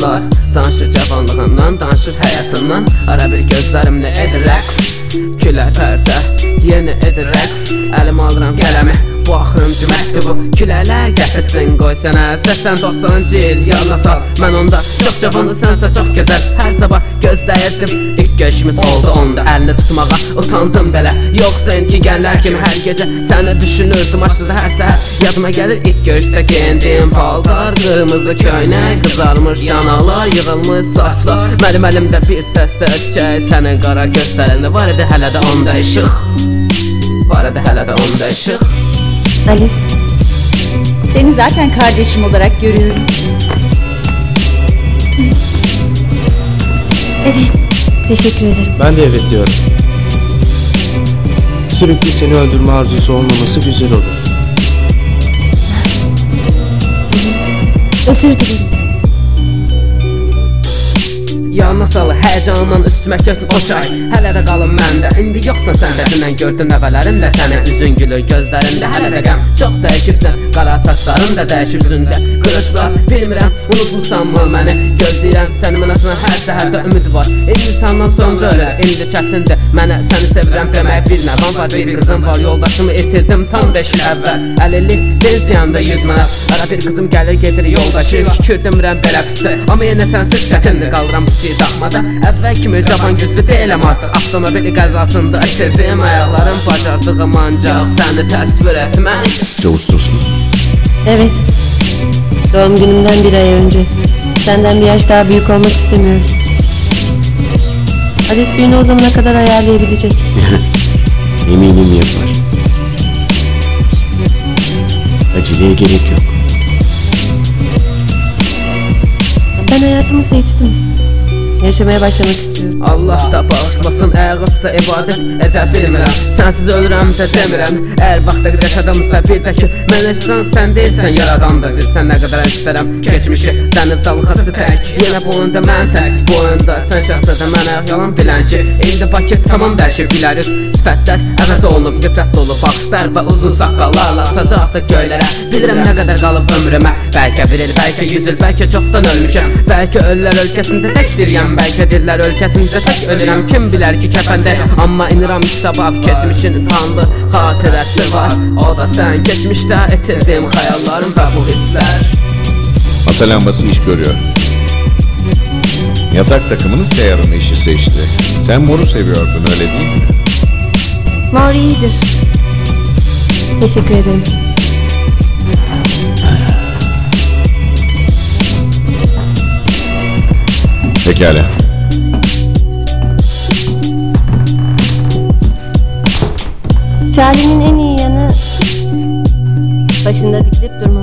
xəyallar. Danışır cavanlığımdan, danışır həyatımdan. Ara bir gözlərimlə edir rəqs, gülər pərdə, yeni edir rəqs. Əlim alıram qələmi, bu axırıncı məktubu gülələr gətirsin. Qoy sənə 80-90-cı il yadına sal. Mən onda çox cavanı, sənsə çox gözəl. Hər sabah gözləyirdim, ilk görüşümüz oldu onda. Əlini tutmağa utandım belə, yoxsa ki gəllər kimi hər gecə səni düşünürdüm aşırı hər səhər. Yadıma gəlir ilk görüşdə giyindim paltar, qırmızı köynək, qızarmış yanaqlar, yığılmış saçlar. Mənim əlimdə bir dəstə çiçək, sənin qara gözlərində var idi hələ də onda işıq. Var idi hələ də onda işıq. Alice, seni zaten kardeşim olarak görüyorum. Evet, teşekkür ederim. Ben de evet diyorum. Sürekli seni öldürme arzusu olmaması güzel olur. Özür dilerim. Yanına salı həyəcandan üstümə götün o çay. Hələ də qalın məndə, indi yoxsan səndə. Dünən gördüm nəvələrin də səni, üzün gülür gözlərində. Hələ də qəm, çox dəyişibsən, qara saçların da dəyişib üzündə. Qırışlar, bilmirəm, unutmuşsanmı məni. Gözləyirəm səni mənəsinə hər səhərdə ümid var. İnsandan sonra ölər, indi çətindir mənə səni sevirəm demək. Bir nəvam var, bir qızım var, yoldaşımı itirdim tam 5 il əvvəl. Əlillik pensiyanda 100 mənə, ara bir qızım gəlir gedir yoldaşı. Şükür demirəm belə pisdir, amma yenə sənsiz çətindir. Qalıram bu daxmada, əvvəl kimi cavan güclü deyiləm artıq. Avtomobil qəzasında itirdim ayaqlarım, bacardığım ancaq səni təsvir etmək. Ağustos mu? Evet, doğum günümden bir ay önce. Senden bir yaş daha büyük olmak istemiyorum. Alice düğünü o zamana kadar ayarlayabilecek. Eminim yapar. Aceleye gerek yok. Ben hayatımı seçtim. Yaşamaya başlamak istiyorum. Allah da bağışlasın, əğızsa ibadət edə bilmirəm. Sənsiz ölürəm də demirəm. Əgər vaxta qədər yaşadımsa bir də ki mən etsən, sən deyilsən yaradandır. Bilsən nə qədər istərəm keçmişi, dəniz dalğası tək. Yenə bu oyunda mən tək, bu oyunda sən şəxsədə mənə yalan bilən ki indi paket tamam dərşib biləriz. Sifətlər əvəz olunub, nifrət dolu baxışlar və uzun saqqallarla sacaqdıq göylərə. Bilirəm nə qədər qalıb ömrümə, bəlkə bir il, bəlkə 100 il, bəlkə çoxdan ölmüşəm. Bəlkə ölülər ölkəsində təkdirəm, bəlkə dillər ölkəsində tək ölürəm. Kim bilər ki kəfəndə, amma inirəm ki sabah keçmişin tanrı xatirəsi var. O da sən, geçmişdə itirdiyim xəyallarım və bu hisslər. Masa lambası iş görüyor. Yatak takımının Seyyar'ın eşi seçti. Sen moru seviyordun, öyle değil mi? Mor iyidir. Teşekkür ederim. Pekala. Charlie'nin en iyi yanı başında dikilip durması.